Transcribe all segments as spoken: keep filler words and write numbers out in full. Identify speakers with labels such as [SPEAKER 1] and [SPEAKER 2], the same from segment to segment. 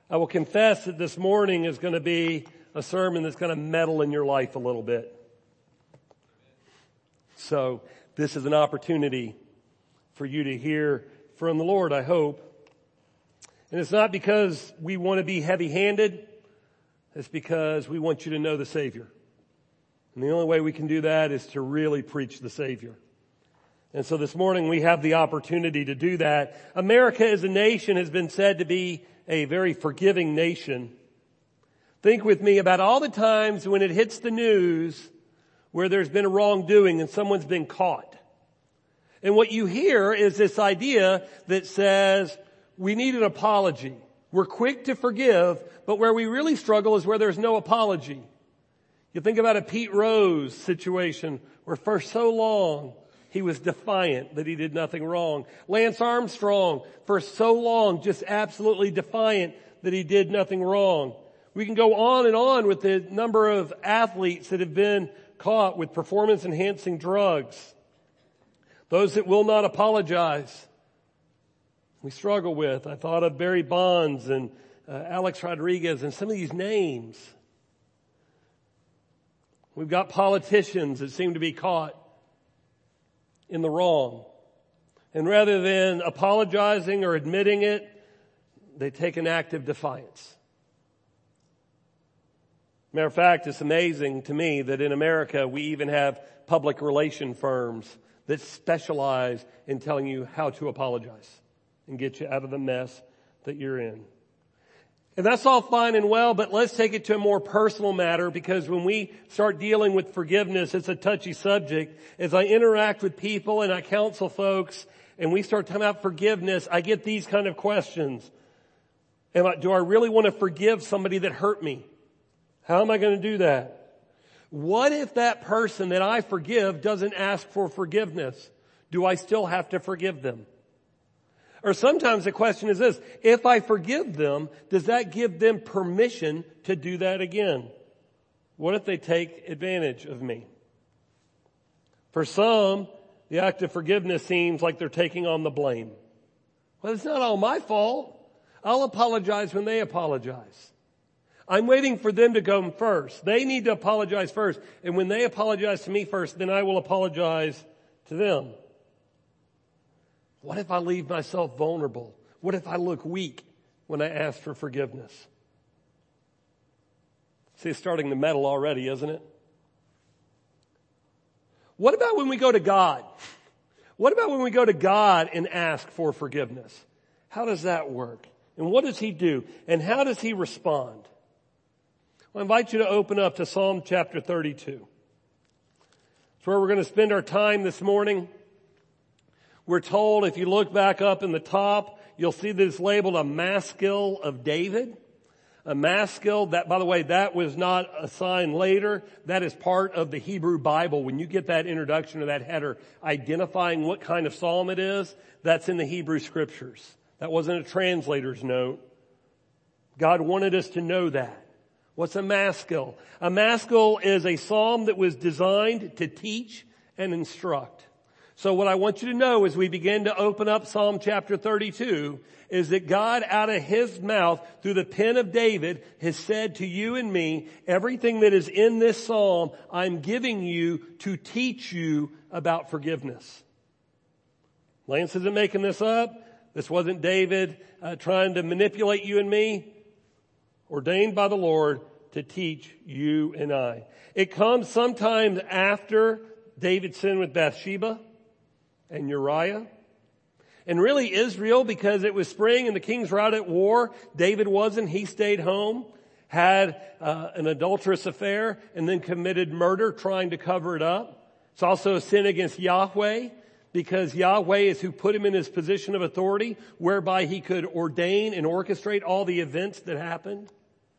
[SPEAKER 1] I will confess that this morning is going to be a sermon that's going to meddle in your life a little bit. So this is an opportunity for you to hear from the Lord, I hope. And it's not because we want to be heavy-handed. It's because we want you to know the Savior. And the only way we can do that is to really preach the Savior. And so this morning we have the opportunity to do that. America as a nation has been said to be a very forgiving nation. Think with me about all the times when it hits the news where there's been a wrongdoing and someone's been caught. And what you hear is this idea that says we need an apology. We're quick to forgive, but where we really struggle is where there's no apology. You think about a Pete Rose situation where for so long he was defiant that he did nothing wrong. Lance Armstrong, for so long, just absolutely defiant that he did nothing wrong. We can go on and on with the number of athletes that have been caught with performance-enhancing drugs. Those that will not apologize, we struggle with. I thought of Barry Bonds and uh, Alex Rodriguez and some of these names. We've got politicians that seem to be caught in the wrong. And rather than apologizing or admitting it, they take an act of defiance. Matter of fact, it's amazing to me that in America we even have public relation firms that specialize in telling you how to apologize and get you out of the mess that you're in. And that's all fine and well, but let's take it to a more personal matter, because when we start dealing with forgiveness, it's a touchy subject. As I interact with people and I counsel folks and we start talking about forgiveness, I get these kind of questions. Am I, do I really want to forgive somebody that hurt me? How am I going to do that? What if that person that I forgive doesn't ask for forgiveness? Do I still have to forgive them? Or sometimes the question is this: if I forgive them, does that give them permission to do that again? What if they take advantage of me? For some, the act of forgiveness seems like they're taking on the blame. Well, it's not all my fault. I'll apologize when they apologize. I'm waiting for them to go first. They need to apologize first. And when they apologize to me first, then I will apologize to them. What if I leave myself vulnerable? What if I look weak when I ask for forgiveness? See, it's starting to meddle already, isn't it? What about when we go to God? What about when we go to God and ask for forgiveness? How does that work? And what does He do? And how does He respond? I invite you to open up to Psalm chapter thirty-two. It's where we're going to spend our time this morning. We're told, if you look back up in the top, you'll see that it's labeled a maskil of David. A maskil, that, by the way, that was not assigned later. That is part of the Hebrew Bible. When you get that introduction or that header identifying what kind of psalm it is, that's in the Hebrew Scriptures. That wasn't a translator's note. God wanted us to know that. What's a maskil? A maskil is a psalm that was designed to teach and instruct. So what I want you to know as we begin to open up Psalm chapter thirty-two is that God out of His mouth through the pen of David has said to you and me, everything that is in this psalm, I'm giving you to teach you about forgiveness. Lance isn't making this up. This wasn't David uh, trying to manipulate you and me. Ordained by the Lord to teach you and I. It comes sometime after David sinned with Bathsheba and Uriah. And really Israel, because it was spring and the kings were out at war, David wasn't. He stayed home, had uh, an adulterous affair, and then committed murder trying to cover it up. It's also a sin against Yahweh, because Yahweh is who put him in his position of authority, whereby he could ordain and orchestrate all the events that happened.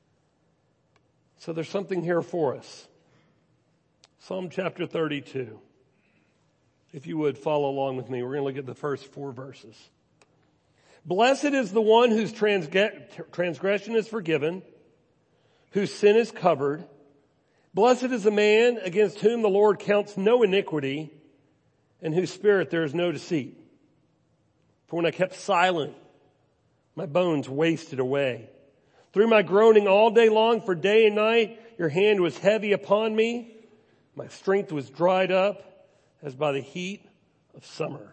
[SPEAKER 1] So there's something here for us. Psalm chapter thirty-two. If you would follow along with me, we're going to look at the first four verses. Blessed is the one whose transgression is forgiven, whose sin is covered. Blessed is the man against whom the Lord counts no iniquity, in whose spirit there is no deceit. For when I kept silent, my bones wasted away. Through my groaning all day long, for day and night, your hand was heavy upon me. My strength was dried up as by the heat of summer.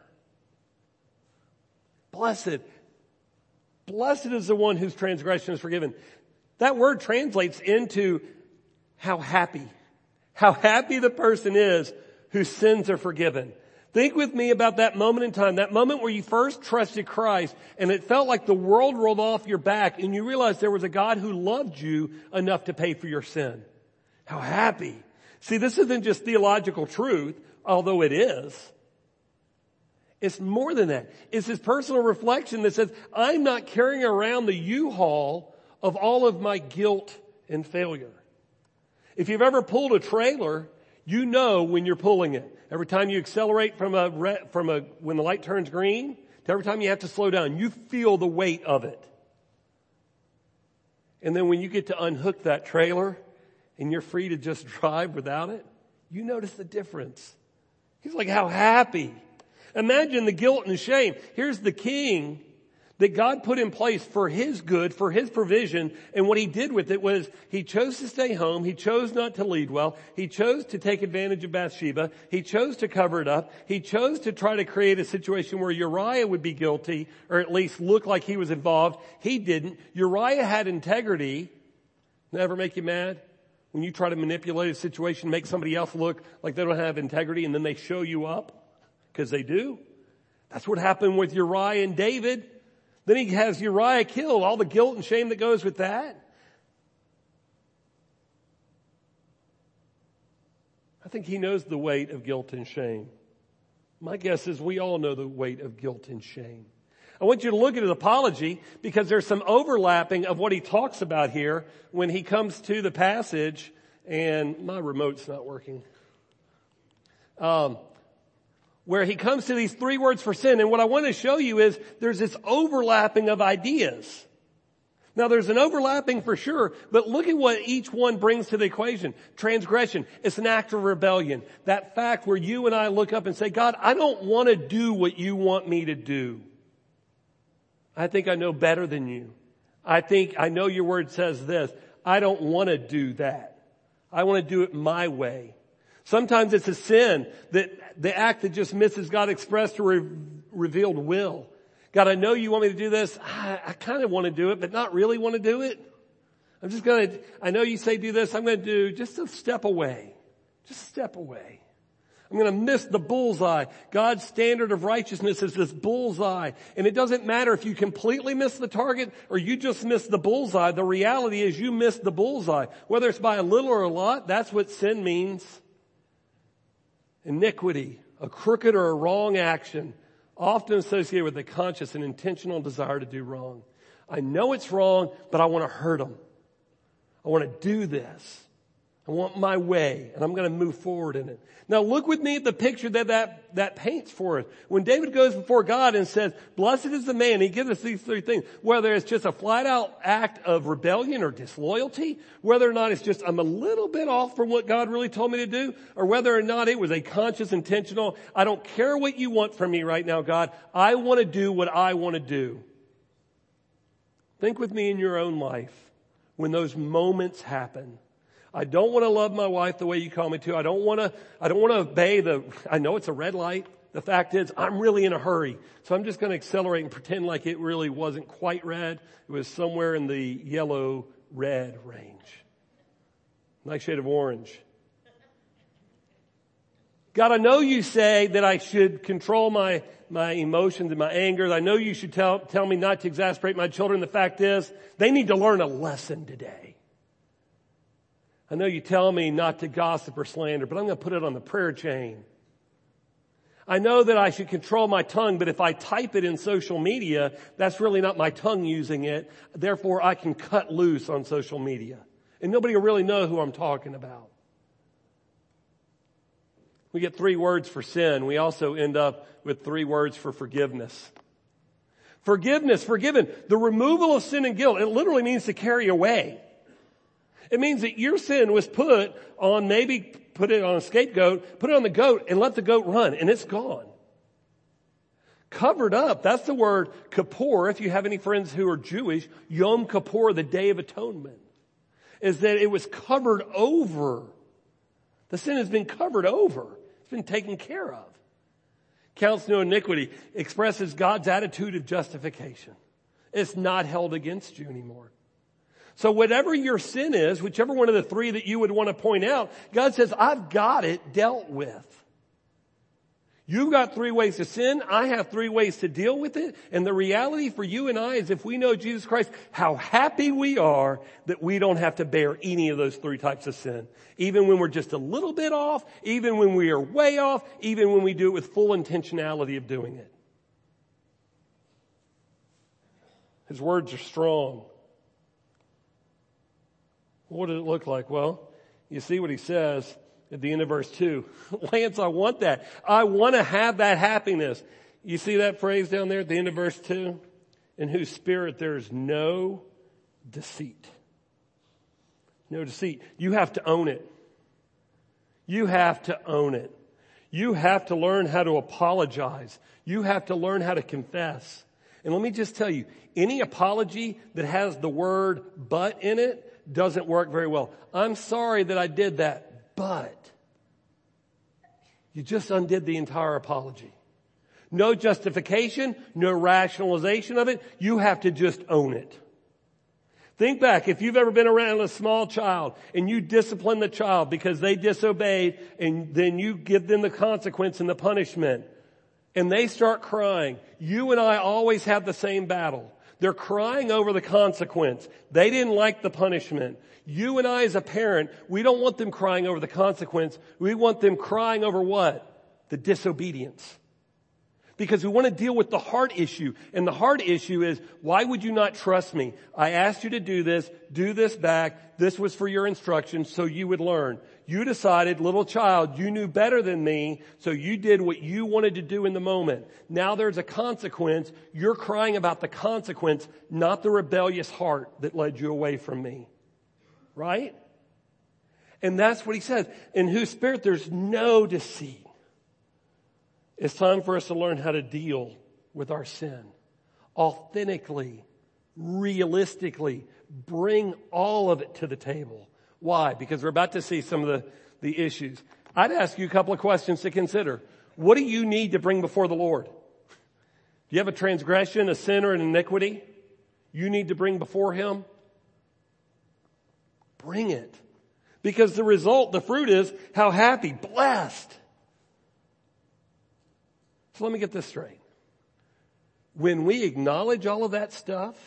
[SPEAKER 1] Blessed, blessed is the one whose transgression is forgiven. That word translates into how happy, how happy the person is whose sins are forgiven. Think with me about that moment in time, that moment where you first trusted Christ and it felt like the world rolled off your back and you realized there was a God who loved you enough to pay for your sin. How happy. See, this isn't just theological truth, although it is. It's more than that. It's his personal reflection that says, I'm not carrying around the U-Haul of all of my guilt and failure. If you've ever pulled a trailer, you know when you're pulling it. Every time you accelerate from a, re- from a, when the light turns green, to every time you have to slow down, you feel the weight of it. And then when you get to unhook that trailer and you're free to just drive without it, you notice the difference. He's like, how happy. Imagine the guilt and shame. Here's the king that God put in place for his good, for his provision. And what he did with it was he chose to stay home. He chose not to lead well. He chose to take advantage of Bathsheba. He chose to cover it up. He chose to try to create a situation where Uriah would be guilty or at least look like he was involved. He didn't. Uriah had integrity. Never make you mad? When you try to manipulate a situation, make somebody else look like they don't have integrity and then they show you up because they do. That's what happened with Uriah and David. Then he has Uriah killed, all the guilt and shame that goes with that. I think he knows the weight of guilt and shame. My guess is we all know the weight of guilt and shame. I want you to look at his apology because there's some overlapping of what he talks about here when he comes to the passage, and my remote's not working. Um, where he comes to these three words for sin. And what I want to show you is there's this overlapping of ideas. Now there's an overlapping for sure, but look at what each one brings to the equation. Transgression, it's an act of rebellion. That fact where you and I look up and say, God, I don't want to do what you want me to do. I think I know better than you. I think I know your word says this. I don't want to do that. I want to do it my way. Sometimes it's a sin, that the act that just misses God's expressed or re- revealed will. God, I know you want me to do this. I, I kind of want to do it, but not really want to do it. I'm just going to, I know you say do this. I'm going to do just a step away. Just a step away. I'm going to miss the bullseye. God's standard of righteousness is this bullseye. And it doesn't matter if you completely miss the target or you just miss the bullseye. The reality is you missed the bullseye. Whether it's by a little or a lot, that's what sin means. Iniquity, a crooked or a wrong action, often associated with a conscious and intentional desire to do wrong. I know it's wrong, but I want to hurt them. I want to do this. I want my way, and I'm going to move forward in it. Now look with me at the picture that that, that paints for us. When David goes before God and says, blessed is the man, he gives us these three things. Whether it's just a flat out act of rebellion or disloyalty, whether or not it's just I'm a little bit off from what God really told me to do, or whether or not it was a conscious, intentional, I don't care what you want from me right now, God. I want to do what I want to do. Think with me in your own life when those moments happen. I don't want to love my wife the way you call me to. I don't want to, I don't want to obey the, I know it's a red light. The fact is I'm really in a hurry. So I'm just going to accelerate and pretend like it really wasn't quite red. It was somewhere in the yellow red range. Nice shade of orange. God, I know you say that I should control my, my emotions and my anger. I know you should tell, tell me not to exasperate my children. The fact is they need to learn a lesson today. I know you tell me not to gossip or slander, but I'm going to put it on the prayer chain. I know that I should control my tongue, but if I type it in social media, that's really not my tongue using it. Therefore, I can cut loose on social media. And nobody will really know who I'm talking about. We get three words for sin. We also end up with three words for forgiveness. Forgiveness, forgiven. The removal of sin and guilt. It literally means to carry away. It means that your sin was put on, maybe put it on a scapegoat, put it on the goat and let the goat run, and it's gone. Covered up. That's the word Kippur. If you have any friends who are Jewish, Yom Kippur, the Day of Atonement, is that it was covered over. The sin has been covered over. It's been taken care of. Counts no iniquity expresses God's attitude of justification. It's not held against you anymore. So whatever your sin is, whichever one of the three that you would want to point out, God says, I've got it dealt with. You've got three ways to sin. I have three ways to deal with it. And the reality for you and I is if we know Jesus Christ, how happy we are that we don't have to bear any of those three types of sin. Even when we're just a little bit off, even when we are way off, even when we do it with full intentionality of doing it. His words are strong. What does it look like? Well, you see what he says at the end of verse two. Lance, I want that. I want to have that happiness. You see that phrase down there at the end of verse two? In whose spirit there is no deceit. No deceit. You have to own it. You have to own it. You have to learn how to apologize. You have to learn how to confess. And let me just tell you, any apology that has the word but in it doesn't work very well. I'm sorry that I did that, but you just undid the entire apology. No justification, no rationalization of it. You have to just own it. Think back, if you've ever been around a small child and you discipline the child because they disobeyed and then you give them the consequence and the punishment and they start crying, you and I always have the same battle. They're crying over the consequence. They didn't like the punishment. You and I as a parent, we don't want them crying over the consequence. We want them crying over what? The disobedience. Because we want to deal with the heart issue. And the heart issue is, why would you not trust me? I asked you to do this, do this back. This was for your instruction so you would learn. You decided, little child, you knew better than me, so you did what you wanted to do in the moment. Now there's a consequence. You're crying about the consequence, not the rebellious heart that led you away from me. Right? And that's what he says. In whose spirit there's no deceit. It's time for us to learn how to deal with our sin. Authentically, realistically, bring all of it to the table. Why? Because we're about to see some of the, the issues. I'd ask you a couple of questions to consider. What do you need to bring before the Lord? Do you have a transgression, a sin, or an iniquity you need to bring before Him? Bring it. Because the result, the fruit is how happy, blessed. So let me get this straight. When we acknowledge all of that stuff,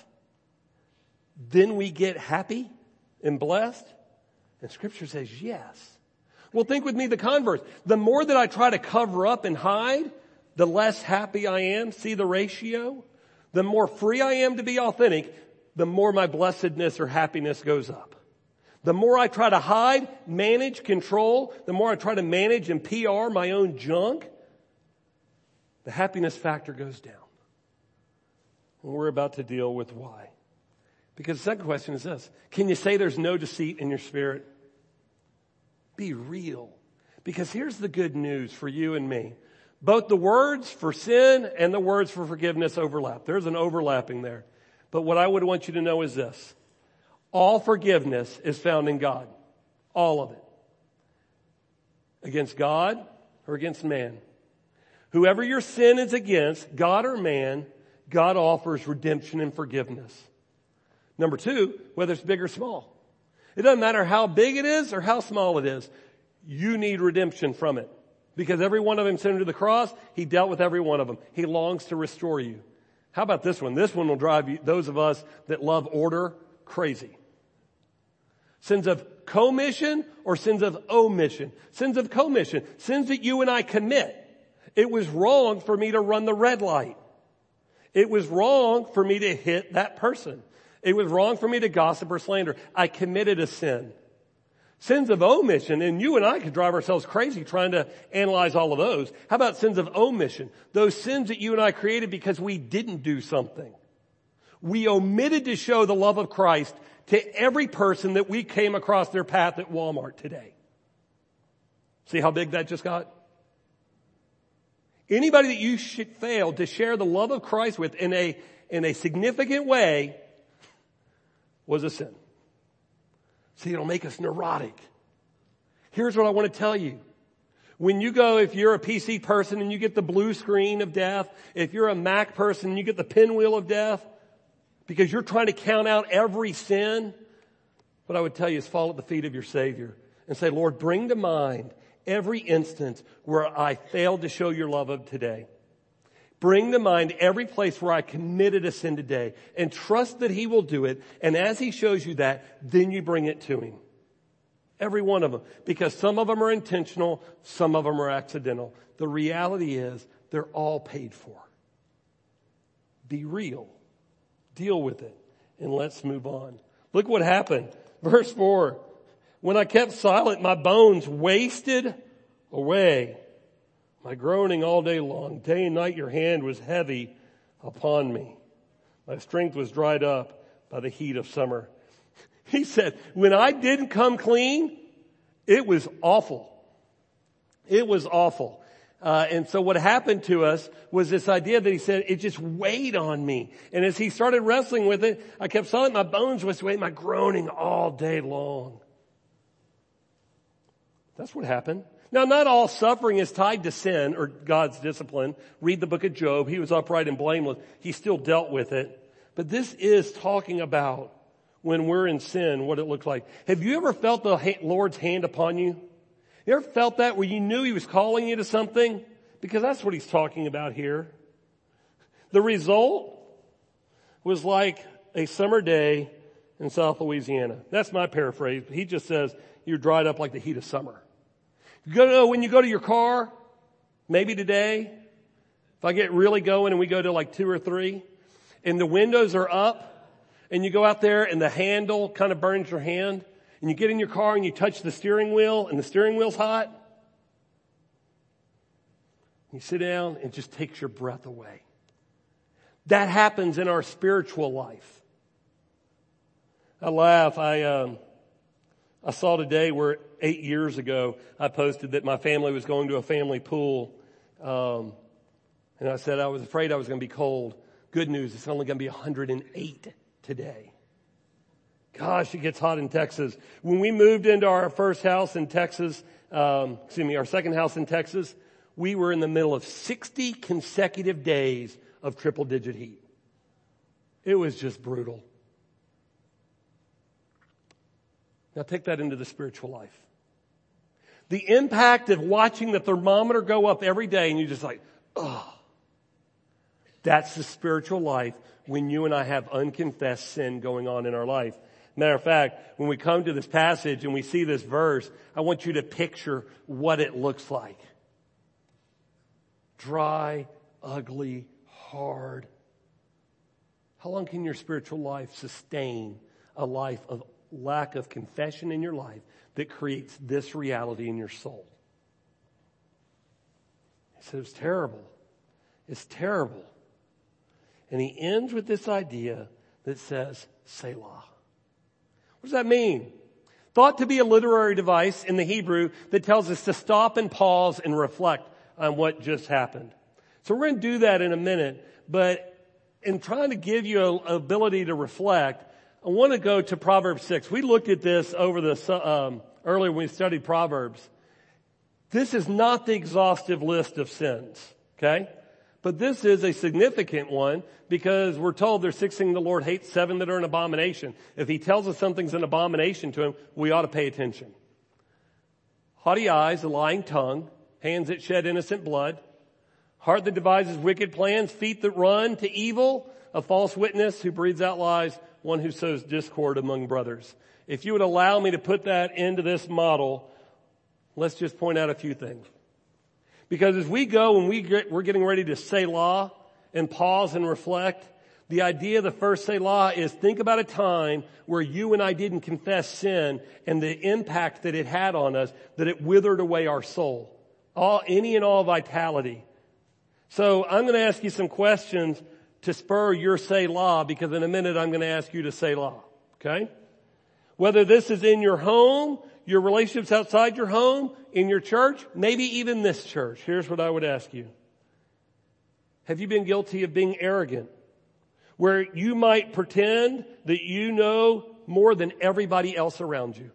[SPEAKER 1] then we get happy and blessed? And Scripture says yes. Well, think with me the converse. The more that I try to cover up and hide, the less happy I am. See the ratio? The more free I am to be authentic, the more my blessedness or happiness goes up. The more I try to hide, manage, control, the more I try to manage and P R my own junk, the happiness factor goes down. And we're about to deal with why. Because the second question is this. Can you say there's no deceit in your spirit? Be real. Because here's the good news for you and me. Both the words for sin and the words for forgiveness overlap. There's an overlapping there. But what I would want you to know is this. All forgiveness is found in God. All of it. Against God or against man. Whoever your sin is against, God or man, God offers redemption and forgiveness. Number two, whether it's big or small. It doesn't matter how big it is or how small it is. You need redemption from it. Because every one of them sent him to the cross, He dealt with every one of them. He longs to restore you. How about this one? This one will drive you, those of us that love order, crazy. Sins of commission or sins of omission? Sins of commission. Sins that you and I commit. It was wrong for me to run the red light. It was wrong for me to hit that person. It was wrong for me to gossip or slander. I committed a sin. Sins of omission, and you and I could drive ourselves crazy trying to analyze all of those. How about sins of omission? Those sins that you and I created because we didn't do something. We omitted to show the love of Christ to every person that we came across their path at Walmart today. See how big that just got? Anybody that you should fail to share the love of Christ with in a, in a significant way was a sin. See, it'll make us neurotic. Here's what I want to tell you. When you go, if you're a P C person and you get the blue screen of death, if you're a Mac person and you get the pinwheel of death, because you're trying to count out every sin, what I would tell you is fall at the feet of your Savior and say, Lord, bring to mind every instance where I failed to show your love of today. Bring to mind every place where I committed a sin today and trust that He will do it. And as He shows you that, then you bring it to Him. Every one of them. Because some of them are intentional, some of them are accidental. The reality is they're all paid for. Be real. Deal with it. And let's move on. Look what happened. Verse four. When I kept silent, my bones wasted away. My groaning all day long. Day and night your hand was heavy upon me. My strength was dried up by the heat of summer. He said, when I didn't come clean, it was awful. It was awful. Uh, and so what happened to us was this idea that he said, it just weighed on me. And as he started wrestling with it, I kept silent, my bones was weighing, my groaning all day long. That's what happened. Now, not all suffering is tied to sin or God's discipline. Read the book of Job. He was upright and blameless. He still dealt with it. But this is talking about when we're in sin, what it looks like. Have you ever felt the Lord's hand upon you? You ever felt that where you knew He was calling you to something? Because that's what He's talking about here. The result was like a summer day in South Louisiana. That's my paraphrase. He just says, you're dried up like the heat of summer. You go to, when you go to your car, maybe today, if I get really going and we go to like two or three, and the windows are up, and you go out there and the handle kind of burns your hand, and you get in your car and you touch the steering wheel and the steering wheel's hot. You sit down and it just takes your breath away. That happens in our spiritual life. I laugh. I, um, I saw today where eight years ago I posted that my family was going to a family pool. Um, and I said I was afraid I was going to be cold. Good news, it's only going to be one hundred eight today. Gosh, it gets hot in Texas. When we moved into our first house in Texas, um, excuse me, our second house in Texas, we were in the middle of sixty consecutive days of triple digit heat. It was just brutal. Now take that into the spiritual life. The impact of watching the thermometer go up every day and you're just like, oh, that's the spiritual life when you and I have unconfessed sin going on in our life. Matter of fact, when we come to this passage and we see this verse, I want you to picture what it looks like. Dry, ugly, hard. How long can your spiritual life sustain a life of lack of confession in your life that creates this reality in your soul? He said it's terrible. It's terrible. And he ends with this idea that says, Selah. What does that mean? Thought to be a literary device in the Hebrew that tells us to stop and pause and reflect on what just happened. So we're going to do that in a minute, but in trying to give you an ability to reflect, I want to go to Proverbs six. We looked at this over the um, earlier when we studied Proverbs. This is not the exhaustive list of sins, okay? But this is a significant one because we're told there's six things the Lord hates, seven that are an abomination. If He tells us something's an abomination to Him, we ought to pay attention. Haughty eyes, a lying tongue, hands that shed innocent blood, heart that devises wicked plans, feet that run to evil, a false witness who breathes out lies, one who sows discord among brothers. If you would allow me to put that into this model, let's just point out a few things. Because as we go and we get, we're getting ready to Selah and pause and reflect, the idea of the first Selah is think about a time where you and I didn't confess sin and the impact that it had on us, that it withered away our soul. All, any and all vitality. So I'm going to ask you some questions to spur your Selah, because in a minute I'm going to ask you to Selah. Okay? Whether this is in your home, your relationships outside your home, in your church, maybe even this church. Here's what I would ask you. Have you been guilty of being arrogant, where you might pretend that you know more than everybody else around you?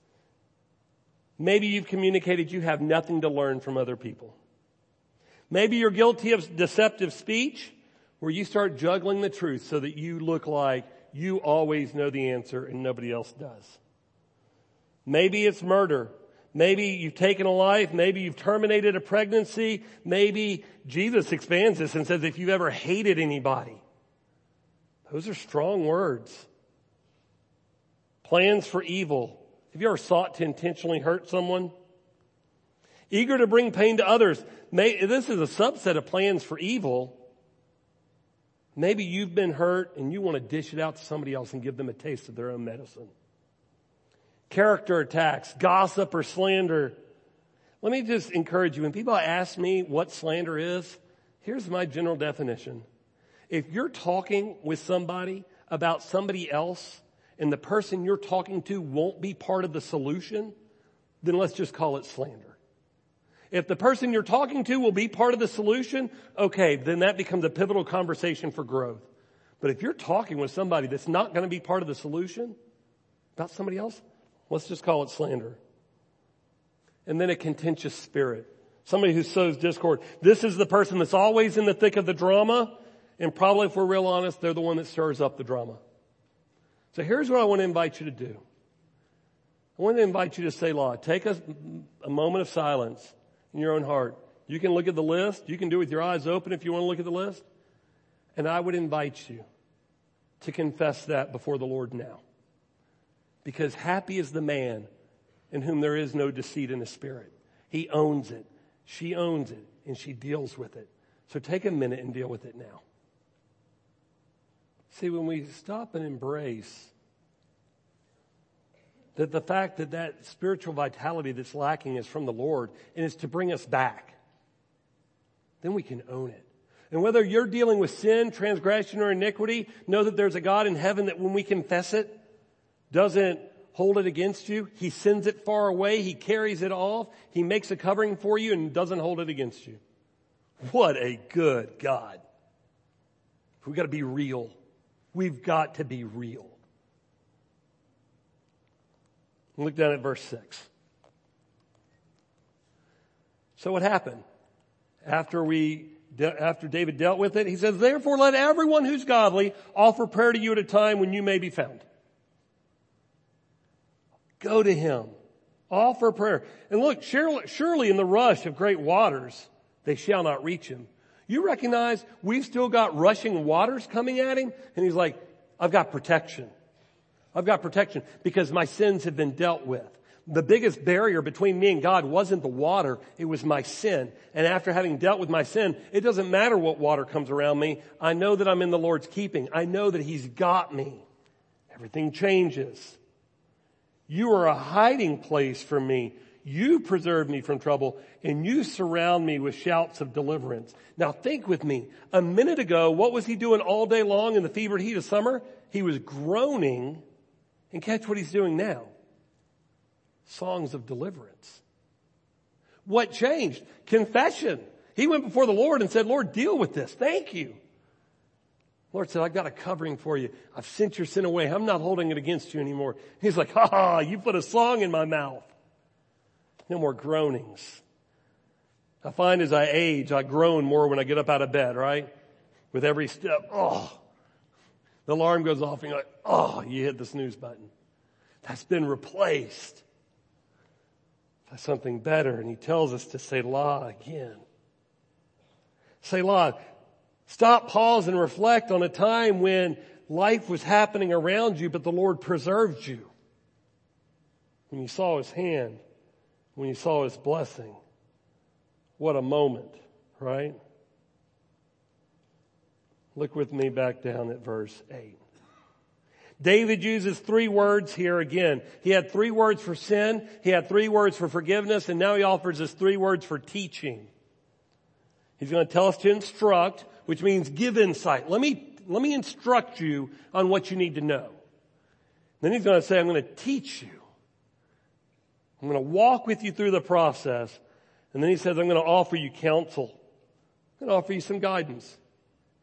[SPEAKER 1] Maybe you've communicated you have nothing to learn from other people. Maybe you're guilty of deceptive speech, where you start juggling the truth so that you look like you always know the answer and nobody else does. Maybe it's murder. Maybe you've taken a life. Maybe you've terminated a pregnancy. Maybe Jesus expands this and says if you've ever hated anybody. Those are strong words. Plans for evil. Have you ever sought to intentionally hurt someone? Eager to bring pain to others. May, this is a subset of plans for evil. Maybe you've been hurt and you want to dish it out to somebody else and give them a taste of their own medicine. Character attacks, gossip or slander. Let me just encourage you. When people ask me what slander is, here's my general definition. If you're talking with somebody about somebody else and the person you're talking to won't be part of the solution, then let's just call it slander. If the person you're talking to will be part of the solution, okay, then that becomes a pivotal conversation for growth. But if you're talking with somebody that's not going to be part of the solution about somebody else, let's just call it slander. And then a contentious spirit. Somebody who sows discord. This is the person that's always in the thick of the drama. And probably, if we're real honest, they're the one that stirs up the drama. So here's what I want to invite you to do. I want to invite you to say, Selah. Take a, a moment of silence in your own heart. You can look at the list. You can do it with your eyes open if you want to look at the list. And I would invite you to confess that before the Lord now. Because happy is the man in whom there is no deceit in his spirit. He owns it. She owns it. And she deals with it. So take a minute and deal with it now. See, when we stop and embrace that the fact that that spiritual vitality that's lacking is from the Lord and is to bring us back, then we can own it. And whether you're dealing with sin, transgression, or iniquity, know that there's a God in heaven that when we confess it, doesn't hold it against you. He sends it far away. He carries it off. He makes a covering for you and doesn't hold it against you. What a good God. We've got to be real. We've got to be real. Look down at verse six. So what happened? After we, after David dealt with it, he says, therefore let everyone who's godly offer prayer to you at a time when you may be found. Go to him. Offer prayer. And look, surely in the rush of great waters, they shall not reach him. You recognize we've still got rushing waters coming at him? And he's like, I've got protection. I've got protection because my sins have been dealt with. The biggest barrier between me and God wasn't the water, it was my sin. And after having dealt with my sin, it doesn't matter what water comes around me. I know that I'm in the Lord's keeping. I know that he's got me. Everything changes. You are a hiding place for me. You preserve me from trouble, and you surround me with shouts of deliverance. Now think with me. A minute ago, what was he doing all day long in the fevered heat of summer? He was groaning, and catch what he's doing now. Songs of deliverance. What changed? Confession. He went before the Lord and said, Lord, deal with this. Thank you. The Lord said, I've got a covering for you. I've sent your sin away. I'm not holding it against you anymore. He's like, ha ha, you put a song in my mouth. No more groanings. I find as I age, I groan more when I get up out of bed, right? With every step, oh. The alarm goes off and you're like, oh, you hit the snooze button. That's been replaced by something better. And he tells us to Selah again. Selah. Stop, pause, and reflect on a time when life was happening around you, but the Lord preserved you. When you saw his hand, when you saw his blessing. What a moment, right? Look with me back down at verse eight. David uses three words here again. He had three words for sin. He had three words for forgiveness. And now he offers us three words for teaching. He's going to tell us to instruct, which means give insight. Let me, let me instruct you on what you need to know. Then he's going to say, I'm going to teach you. I'm going to walk with you through the process. And then he says, I'm going to offer you counsel. I'm going to offer you some guidance.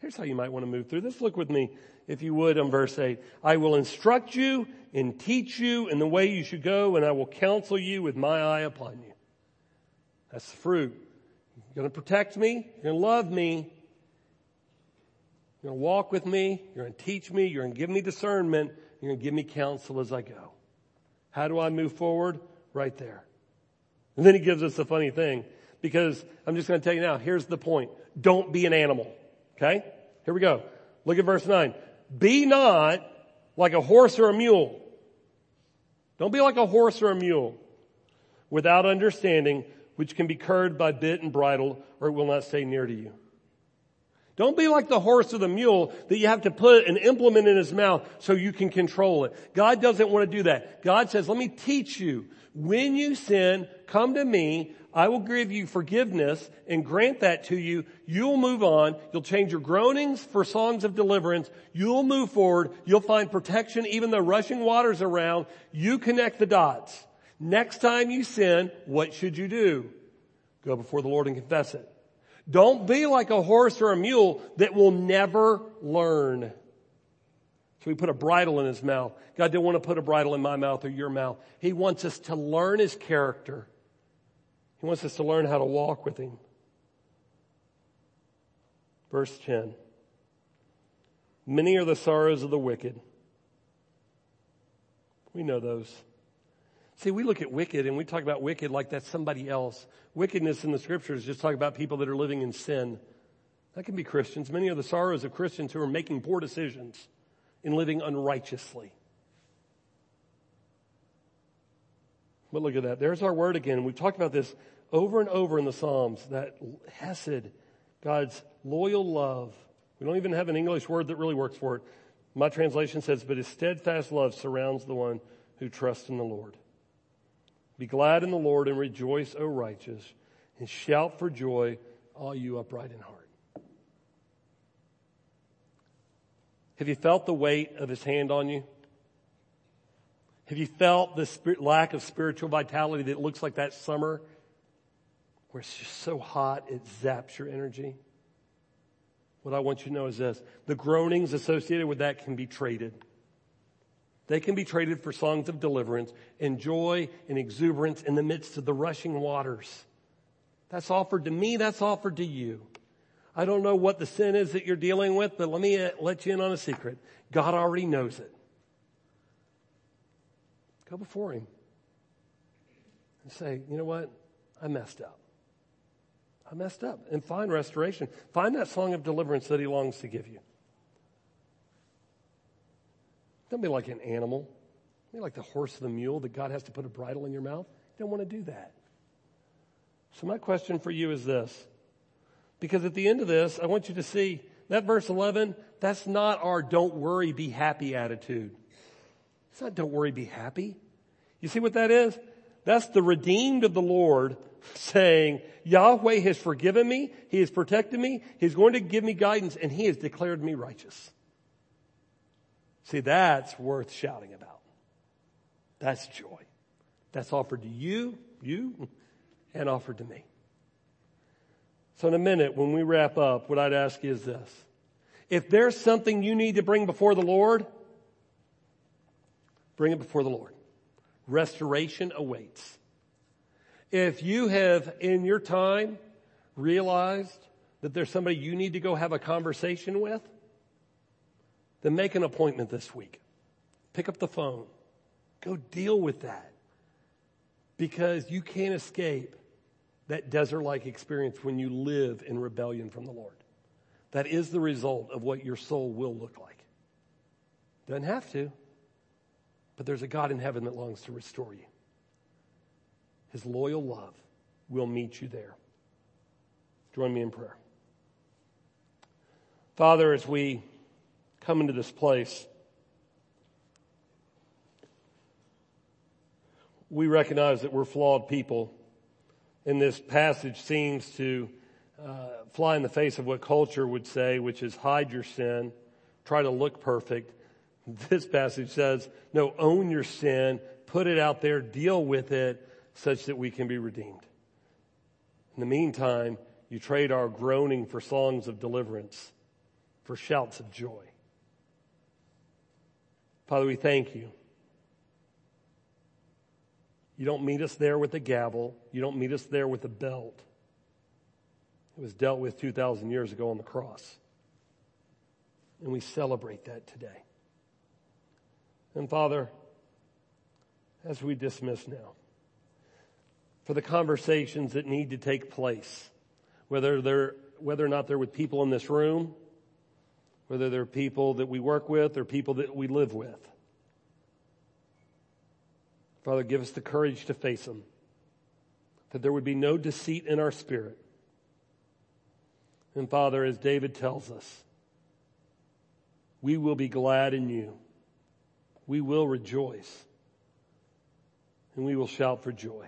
[SPEAKER 1] Here's how you might want to move through this. Look with me, if you would, on verse eight. I will instruct you and teach you in the way you should go, and I will counsel you with my eye upon you. That's the fruit. You're going to protect me. You're going to love me. You're going to walk with me. You're going to teach me. You're going to give me discernment. You're going to give me counsel as I go. How do I move forward? Right there. And then he gives us a funny thing, because I'm just going to tell you now, here's the point. Don't be an animal. Okay? Here we go. Look at verse nine. Be not like a horse or a mule. Don't be like a horse or a mule without understanding, which can be curbed by bit and bridle, or it will not stay near to you. Don't be like the horse or the mule that you have to put an implement in his mouth so you can control it. God doesn't want to do that. God says, let me teach you. When you sin, come to me. I will give you forgiveness and grant that to you. You'll move on. You'll change your groanings for songs of deliverance. You'll move forward. You'll find protection even though rushing water's around. You connect the dots. Next time you sin, what should you do? Go before the Lord and confess it. Don't be like a horse or a mule that will never learn. So he put a bridle in his mouth. God didn't want to put a bridle in my mouth or your mouth. He wants us to learn his character. He wants us to learn how to walk with him. Verse ten. Many are the sorrows of the wicked. We know those. See, we look at wicked and we talk about wicked like that's somebody else. Wickedness in the scriptures just talk about people that are living in sin. That can be Christians. Many are the sorrows of Christians who are making poor decisions and living unrighteously. But look at that. There's our word again. We've talked about this over and over in the Psalms, that hesed, God's loyal love. We don't even have an English word that really works for it. My translation says, but his steadfast love surrounds the one who trusts in the Lord. Be glad in the Lord and rejoice, O righteous, and shout for joy, all you upright in heart. Have you felt the weight of his hand on you? Have you felt the spirit, lack of spiritual vitality that looks like that summer where it's just so hot it zaps your energy? What I want you to know is this. The groanings associated with that can be traded. They can be traded for songs of deliverance and joy and exuberance in the midst of the rushing waters. That's offered to me. That's offered to you. I don't know what the sin is that you're dealing with, but let me let you in on a secret. God already knows it. Go before him and say, you know what? I messed up. I messed up. And find restoration. Find that song of deliverance that he longs to give you. Don't be like an animal. Don't be like the horse or the mule that God has to put a bridle in your mouth. You don't want to do that. So my question for you is this. Because at the end of this, I want you to see that verse eleven, that's not our don't worry, be happy attitude. It's not don't worry, be happy. You see what that is? That's the redeemed of the Lord saying, Yahweh has forgiven me. He has protected me. He's going to give me guidance, and he has declared me righteous. See, that's worth shouting about. That's joy. That's offered to you, you, and offered to me. So in a minute, when we wrap up, what I'd ask you is this. If there's something you need to bring before the Lord, bring it before the Lord. Restoration awaits. If you have in your time realized that there's somebody you need to go have a conversation with, then make an appointment this week. Pick up the phone. Go deal with that. Because you can't escape that desert-like experience when you live in rebellion from the Lord. That is the result of what your soul will look like. Doesn't have to, but there's a God in heaven that longs to restore you. His loyal love will meet you there. Join me in prayer. Father, as we come into this place, we recognize that we're flawed people. And this passage seems to uh, fly in the face of what culture would say, which is hide your sin, try to look perfect. This passage says, no, own your sin, put it out there, deal with it, such that we can be redeemed. In the meantime, you trade our groaning for songs of deliverance. for shouts of joy. Father, we thank you. You don't meet us there with a gavel. You don't meet us there with a belt. It was dealt with two thousand years ago on the cross. And we celebrate that today. And Father, as we dismiss now, for the conversations that need to take place, whether they're, whether or not they're with people in this room, whether they're people that we work with or people that we live with, Father, give us the courage to face them, that there would be no deceit in our spirit. And Father, as David tells us, we will be glad in you. We will rejoice. And we will shout for joy.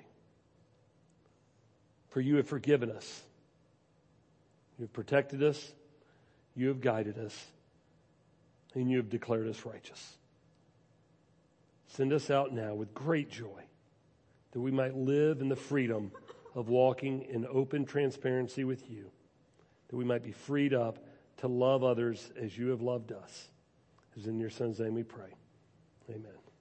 [SPEAKER 1] For you have forgiven us. You have protected us. You have guided us. And you have declared us righteous. Send us out now with great joy, that we might live in the freedom of walking in open transparency with you, that we might be freed up to love others as you have loved us. As in your Son's name we pray. Amen.